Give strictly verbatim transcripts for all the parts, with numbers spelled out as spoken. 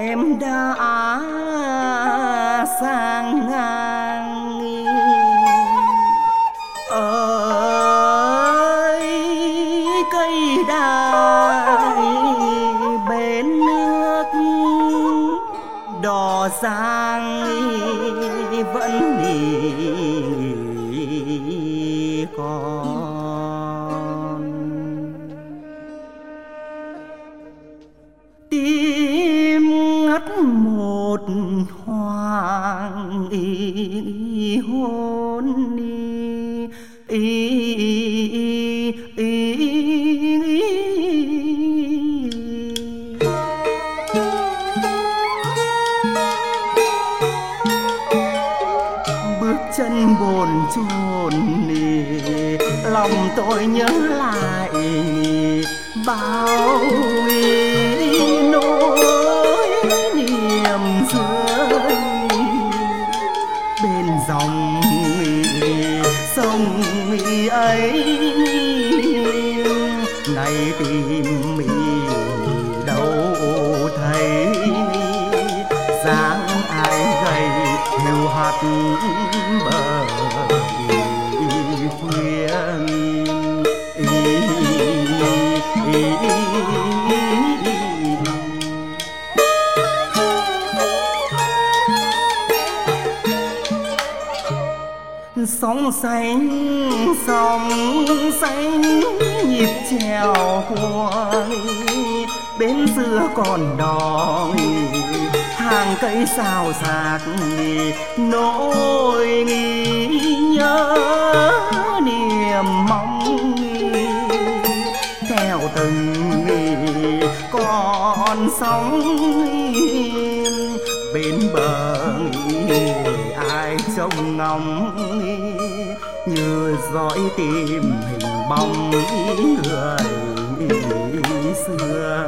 đêm đã sang ngang ơi cây đài bên nước đò giang vẫn nghỉ còn tim ngắt một hoàng ý hôn ý, ý, ý, ý, bước chân bồn chồn lòng tôi nhớ lại bao nỗi niềm xưa bên dòng sông ấy này tìm đâu thấy dáng ai gầy hiu hắt bờ khuya sóng xanh sóng xanh nhịp chèo cuồng bên xưa còn đò hàng cây xào xạc nỗi nhớ niềm mong theo từng con sóng bên bờ ai trông ngóng như dõi tìm hình bóng người xưa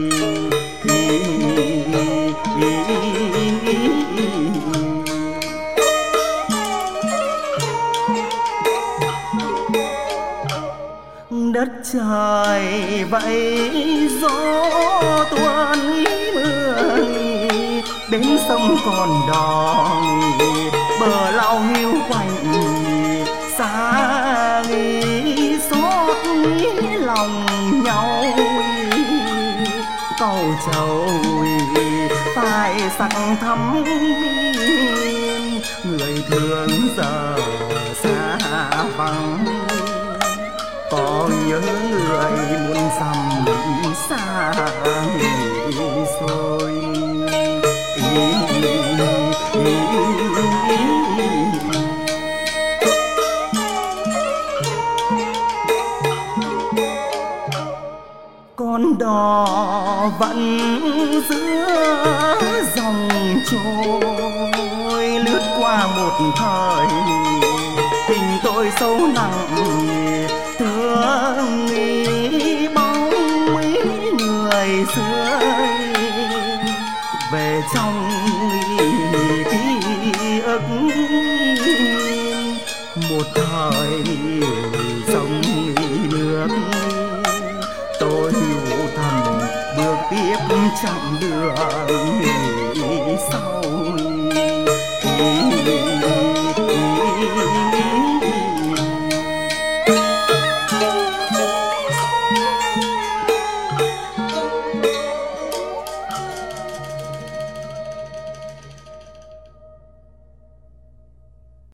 đất trời vậy gió tuôn mưa bên sông còn đò bờ lau hiu quạnh xa xót lòng nhau cầu trầu phải sắc thắm người thương giờ xa vắng có nhớ người muôn dặm xa xôi con đò vẫn giữa dòng trôi lướt qua một thời tình tôi sâu nặng thương nghĩ bóng người xưa về trong ký ức một thời sông nước tôi nhủ thầm bước tiếp chặng đường sau